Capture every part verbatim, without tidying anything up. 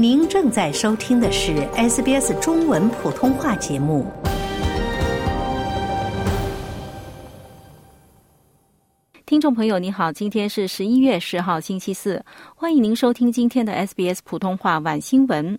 您正在收听的是 S B S 中文普通话节目。 听众朋友你好，今天是十一月十号星期四，欢迎您收听今天的 S B S 普通话晚新闻。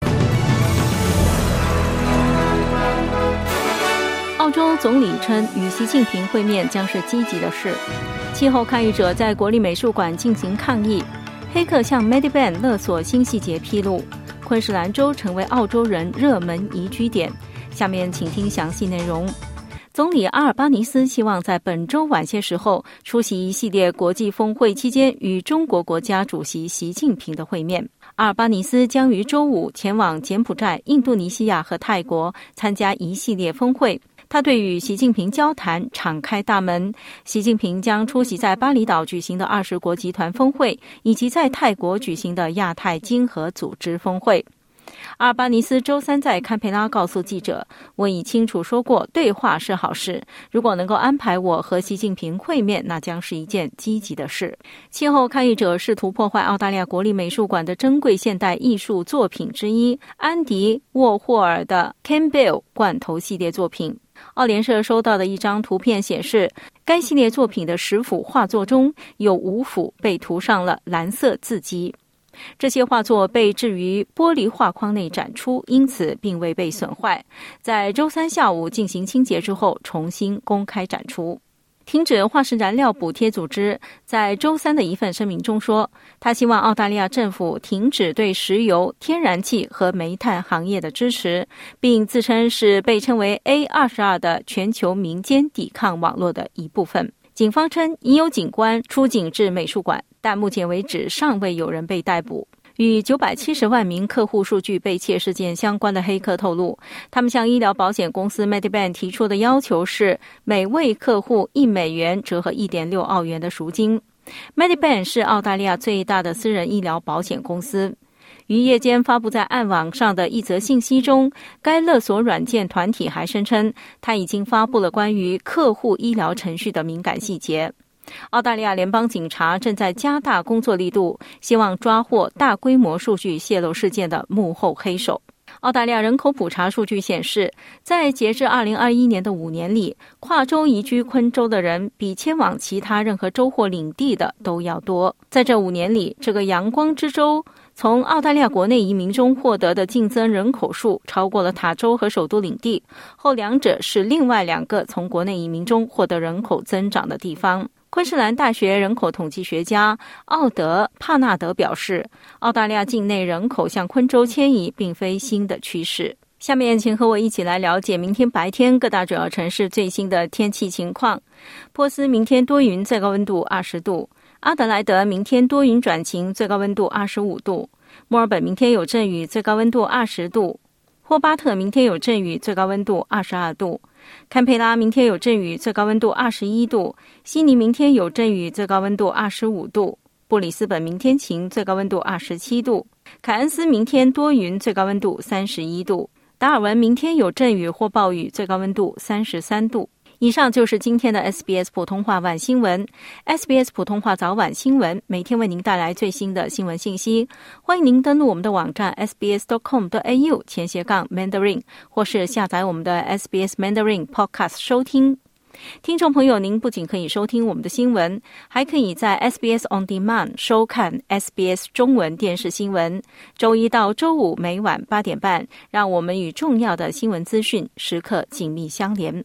澳洲总理称与习近平会面将是积极的事。气候抗议者在国立美术馆进行抗议，黑客向 Medibank 勒索新细节披露，昆士兰州成为澳洲人热门移居点。下面请听详细内容。总理阿尔巴尼斯希望在本周晚些时候出席一系列国际峰会期间与中国国家主席习近平的会面。阿尔巴尼斯将于周五前往柬埔寨、印度尼西亚和泰国参加一系列峰会。他对与习近平交谈敞开大门。习近平将出席在巴厘岛举行的二十国集团峰会，以及在泰国举行的亚太经合组织峰会。阿尔巴尼斯周三在堪培拉告诉记者，我已清楚说过，对话是好事，如果能够安排我和习近平会面，那将是一件积极的事。气候抗议者试图破坏澳大利亚国立美术馆的珍贵现代艺术作品之一安迪沃霍尔的 Campbell 罐头系列作品。澳联社收到的一张图片显示，该系列作品的十幅画作中有五幅被涂上了蓝色字迹。这些画作被置于玻璃画框内展出，因此并未被损坏。在周三下午进行清洁之后，重新公开展出。停止化石燃料补贴组织在周三的一份声明中说，他希望澳大利亚政府停止对石油、天然气和煤炭行业的支持，并自称是被称为 A 二十二 的全球民间抵抗网络的一部分。警方称已有警官出警至美术馆，但目前为止尚未有人被逮捕。与九百七十万名客户数据被窃事件相关的黑客透露，他们向医疗保险公司 Medibank 提出的要求是每位客户一美元折合 一点六澳元的赎金。Medibank 是澳大利亚最大的私人医疗保险公司。于夜间发布在暗网上的一则信息中，该勒索软件团体还声称，它已经发布了关于客户医疗程序的敏感细节。澳大利亚联邦警察正在加大工作力度，希望抓获大规模数据泄露事件的幕后黑手。澳大利亚人口普查数据显示，在截至二零二一年的五年里，跨州移居昆州的人比迁往其他任何州或领地的都要多。在这五年里，这个阳光之州从澳大利亚国内移民中获得的净增人口数超过了塔州和首都领地，后两者是另外两个从国内移民中获得人口增长的地方。昆士兰大学人口统计学家奥德·帕纳德表示，澳大利亚境内人口向昆州迁移并非新的趋势。下面请和我一起来了解明天白天各大主要城市最新的天气情况。珀斯明天多云，最高温度二十度；阿德莱德明天多云转晴，最高温度二十五度；墨尔本明天有阵雨，最高温度二十度；霍巴特明天有阵雨，最高温度二十二度；堪培拉明天有阵雨，最高温度二十一度；悉尼明天有阵雨，最高温度二十五度；布里斯本明天晴，最高温度二十七度；凯恩斯明天多云，最高温度三十一度；达尔文明天有阵雨或暴雨，最高温度三十三度。以上就是今天的 S B S 普通话晚新闻。 S B S 普通话早晚新闻每天为您带来最新的新闻信息，欢迎您登录我们的网站 s b s dot com dot a u 前斜杠 Mandarin， 或是下载我们的 S B S Mandarin Podcast 收听。听众朋友，您不仅可以收听我们的新闻，还可以在 S B S On Demand 收看 S B S 中文电视新闻。周一到周五每晚八点半，让我们与重要的新闻资讯时刻紧密相连。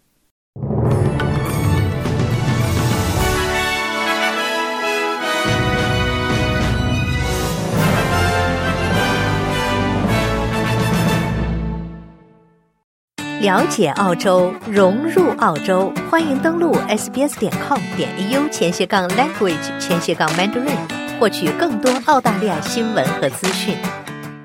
了解澳洲，融入澳洲，欢迎登录 s b s 点 com 点 a u 前斜杠 language 前斜杠 Mandarin， 获取更多澳大利亚新闻和资讯。